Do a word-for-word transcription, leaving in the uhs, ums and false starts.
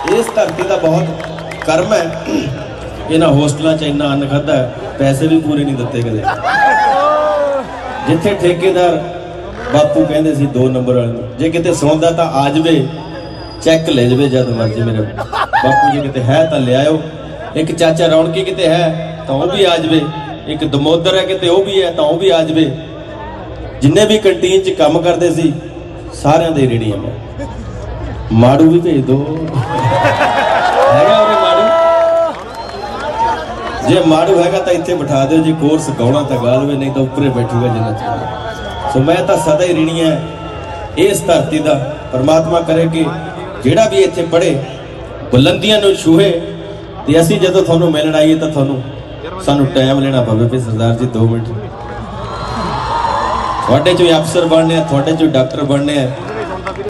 इस धरती का बहुत कर्म है। इन्हां होस्टलों च इन्ना अन्न खादा पैसे भी पूरे नहीं दिते कदे। जिथे ठेकेदार बापू कहते सी दो नंबर वाले जे किते सौंदा तो आ जाए चैक ले जाए जद मर्जी मेरे बापू जी किते है तो ले आओ। एक चाचा रौनकी किते है तो वह भी आ जाए, एक दमोदर है किते वह भी है तो वह भी आ जाए। जिन्ने भी कंटीन च काम करते सी सारियां दे रेड़ी मैं माड़ू भी भेज दो है माड़ू जे माड़ू है तो इतने बिठा दो, जे कोर्स गाउना तो गा लवे नहीं तो उपरे बैठूगा जिन्ना चाहिए। सो मैं तो सदा ही ऋणी है इस धरती का। परमात्मा करे कि जेड़ा भी इतने पढ़े बुलंदियां नूं छूहे ते असीं जदों तुहानूं मिलण आईए तो तुहानूं सानूं टाइम लेना पवे भी सरदार जी दो मिनट थोड़े चो अफसर बनने थोड़े चो डॉक्टर बनने